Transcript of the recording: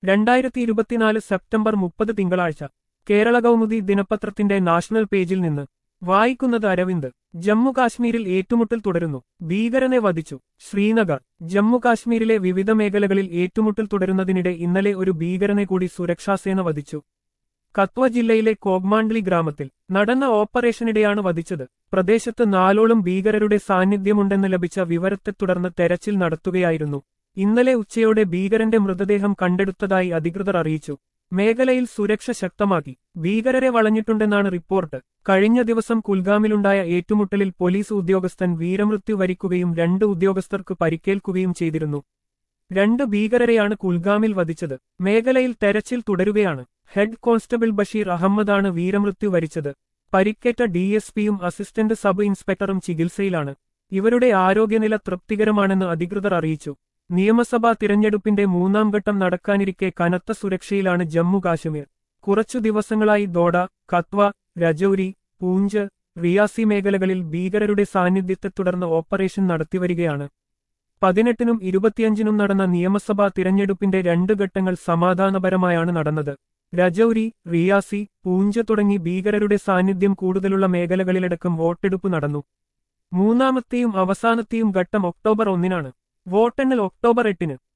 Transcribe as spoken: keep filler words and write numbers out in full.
രണ്ടായിരത്തി ഇരുപത്തിനാല് സെപ്റ്റംബർ മുപ്പത് തിങ്കളാഴ്ച കേരള കൗമുദി ദിനപത്രത്തിന്റെ നാഷണൽ പേജിൽ നിന്ന് വായിക്കുന്നത് അരവിന്ദ്. ജമ്മു കാശ്മീരിൽ ഏറ്റുമുട്ടൽ തുടരുന്നു, ഭീകരനെ വധിച്ചു. ശ്രീനഗർ. ജമ്മു കാശ്മീരിലെ വിവിധ മേഖലകളിൽ ഏറ്റുമുട്ടൽ തുടരുന്നതിനിടെ ഇന്നലെ ഒരു ഭീകരനെ കൂടി സുരക്ഷാസേന വധിച്ചു. കത്വ ജില്ലയിലെ കോഗ്മാണ്ഡ്ലി ഗ്രാമത്തിൽ നടന്ന ഓപ്പറേഷനിടെയാണ് വധിച്ചത്. പ്രദേശത്ത് നാലോളം ഭീകരരുടെ സാന്നിധ്യമുണ്ടെന്ന് ലഭിച്ച വിവരത്തെ തുടർന്ന് തെരച്ചിൽ നടത്തുകയായിരുന്നു. ഇന്നലെ ഉച്ചയോടെ ഭീകരന്റെ മൃതദേഹം കണ്ടെടുത്തതായി അധികൃതർ അറിയിച്ചു. മേഖലയിൽ സുരക്ഷ ശക്തമാക്കി. ഭീകരരെ വളഞ്ഞിട്ടുണ്ടെന്നാണ് റിപ്പോർട്ട്. കഴിഞ്ഞ ദിവസം കുൽഗാമിലുണ്ടായ ഏറ്റുമുട്ടലിൽ പോലീസ് ഉദ്യോഗസ്ഥൻ വീരമൃത്യു വരിക്കുകയും രണ്ട് ഉദ്യോഗസ്ഥർക്ക് പരിക്കേൽക്കുകയും ചെയ്തിരുന്നു. രണ്ട് ഭീകരരെയാണ് കുൽഗാമിൽ വധിച്ചത്. മേഖലയിൽ തെരച്ചിൽ തുടരുകയാണ്. ഹെഡ് കോൺസ്റ്റബിൾ ബഷീർ അഹമ്മദാണ് വീരമൃത്യു വരിച്ചത്. പരിക്കേറ്റ ഡിഎസ്പിയും അസിസ്റ്റന്റ് സബ് ഇൻസ്പെക്ടറും ചികിത്സയിലാണ്. ഇവരുടെ ആരോഗ്യനില തൃപ്തികരമാണെന്ന് അധികൃതർ അറിയിച്ചു. നിയമസഭാ തിരഞ്ഞെടുപ്പിന്റെ മൂന്നാം ഘട്ടം നടക്കാനിരിക്കെ കനത്ത സുരക്ഷയിലാണ് ജമ്മു കാശ്മീർ. കുറച്ചു ദിവസങ്ങളായി ദോഡ, കത്വ, രജൌരി, പൂഞ്ച്, റിയാസി മേഖലകളിൽ ഭീകരരുടെ സാന്നിധ്യത്തെ തുടർന്ന് ഓപ്പറേഷൻ നടത്തിവരികയാണ്. പതിനെട്ടിനും ഇരുപത്തിയഞ്ചിനും നടന്ന നിയമസഭാ തിരഞ്ഞെടുപ്പിന്റെ രണ്ട് ഘട്ടങ്ങൾ സമാധാനപരമായാണ് നടന്നത്. രജൌരി, റിയാസി, പൂഞ്ച് തുടങ്ങി ഭീകരരുടെ സാന്നിധ്യം കൂടുതലുള്ള മേഖലകളിലടക്കം വോട്ടെടുപ്പ് നടന്നു. മൂന്നാമത്തെയും അവസാനത്തെയും ഘട്ടം ഒക്ടോബർ ഒന്നിനാണ്. വോട്ടെണ്ണൽ ഒക്ടോബർ എട്ടിന്.